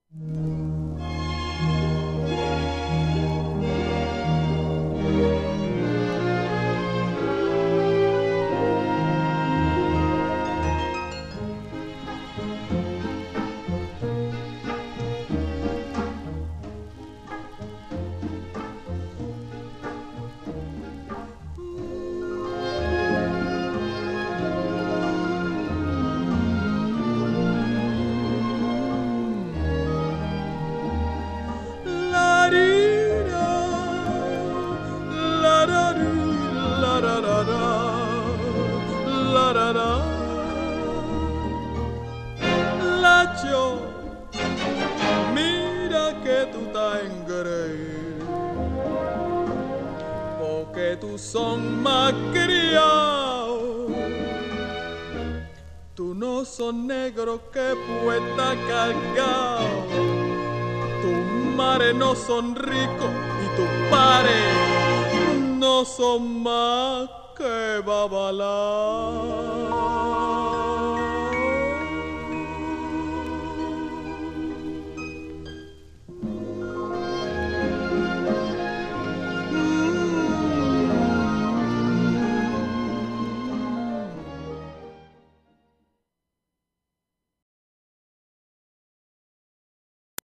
Lacho, mira que tú estás engreído, porque tú son más criados. Tú no son negro que puesta cargado, tus mares no son ricos y tus pares no son más que babalá.